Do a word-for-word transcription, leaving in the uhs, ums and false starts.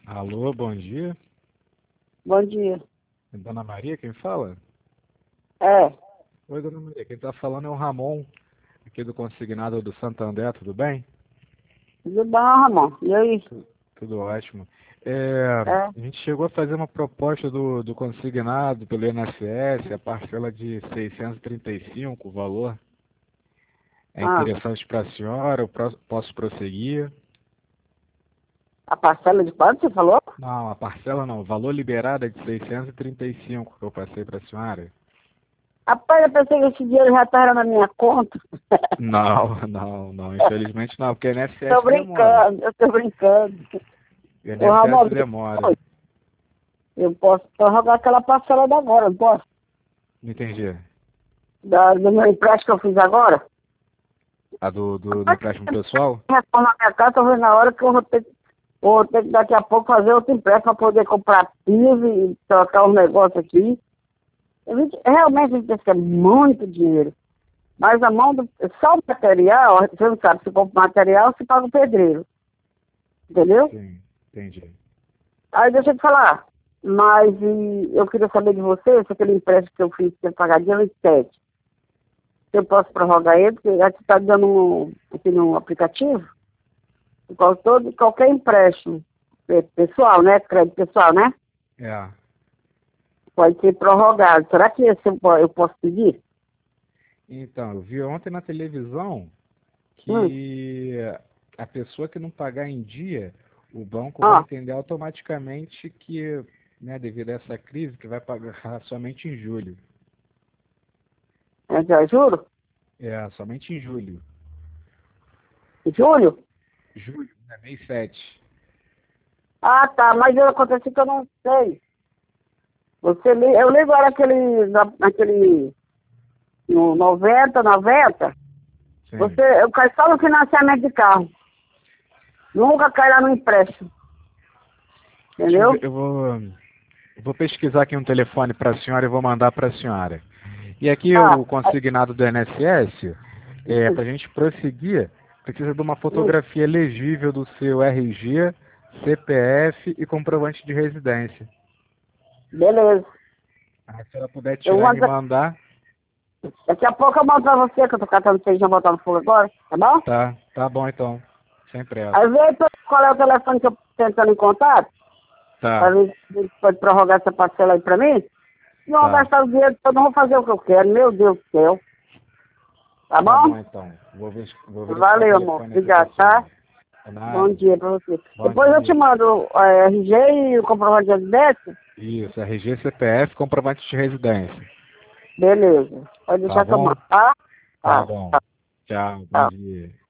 Alô, bom dia. Bom dia. É Dona Maria quem fala? É, Oi, Dona Maria. Quem tá falando é o Ramon, aqui do consignado do Santander, tudo bem? tudo bom, Ramon? E aí? Tu- Tudo ótimo. É, É? a gente chegou a fazer uma proposta do, do consignado pelo I N S S, a parcela de seiscentos e trinta e cinco, o valor. É Ah, interessante para a senhora? Eu pro- posso prosseguir? a parcela de quanto você falou? Não, a parcela não. O valor liberado é de seiscentos e trinta e cinco que eu passei para a senhora. Rapaz, eu pensei que esse dinheiro já estava na minha conta. Não, não, não. Infelizmente não, porque o Tô I N S S demora. brincando, eu tô brincando. O Ô, Ramon, I N S S demora. eu posso prorrogar aquela parcela da agora, não posso? Não entendi. Da, do meu empréstimo que eu fiz agora? A do, do, do Rapaz, empréstimo pessoal? reforma minha casa, tô vendo na hora que eu vou ter, vou ter que daqui a pouco fazer outro empréstimo para poder comprar piso e trocar os negócios aqui. A gente- Realmente a gente tem muito dinheiro. Mas a mão do. Só o material, você não sabe se compra material, se paga o pedreiro. Entendeu? Sim, entendi. Aí deixa eu te falar. Mas e, eu queria saber de você, se aquele empréstimo que eu fiz para pagar dia vinte e sete, se eu posso prorrogar ele, porque já está dando um, aqui no aplicativo, por causa todo, qualquer empréstimo pe- pessoal, né? Crédito pessoal, né? É. Pode ser prorrogado. Será que esse eu, po- eu posso pedir? Então, eu vi ontem na televisão Hum, que a pessoa que não pagar em dia, o banco vai ó, entender automaticamente que, né, devido a essa crise, que vai pagar somente em julho. eu já juro? É, somente em julho. Em julho? Julho, né, mês sete. Ah, tá, mas eu acontece que eu não sei. Você, li- eu ligo era aquele, na- naquele, no noventa noventa, Sim. você, eu caio só no financiamento de carro. Nunca cai lá no empréstimo, Deixa eu ver, entendeu? eu vou, eu vou pesquisar aqui um telefone para a senhora e vou mandar para a senhora. E aqui Ah, o ah, consignado do I N S S, é, hum, para a gente prosseguir, precisa de uma hum, fotografia legível do seu R G, C P F e comprovante de residência. beleza. Aí, se ela puder Eu tirar e me mando, mandar, daqui a pouco eu mando pra você, que eu tô catando feijão botando fogo agora, tá bom? tá, tá bom então, sem pressa. Aí vê aí qual é o telefone que eu tô tentando em contato, pra Tá, ver se pode prorrogar essa parcela aí pra mim. Não vou tá, gastar o dinheiro, eu não vou fazer o que eu quero, meu Deus do céu. Tá tá bom bom? então. Vou, ver, vou verificar o Valeu, amor. telefone aqui pra Obrigado, tá? senhora. De Bom nada. dia pra você. Bom Depois eu te dia. mando a R G e o comprovante de residência. Isso, R G, C P F, comprovante de residência. Beleza. Pode Tá deixar que eu bom? mando, tá? Tá Tá, bom. tá, Tchau, bom tá. dia.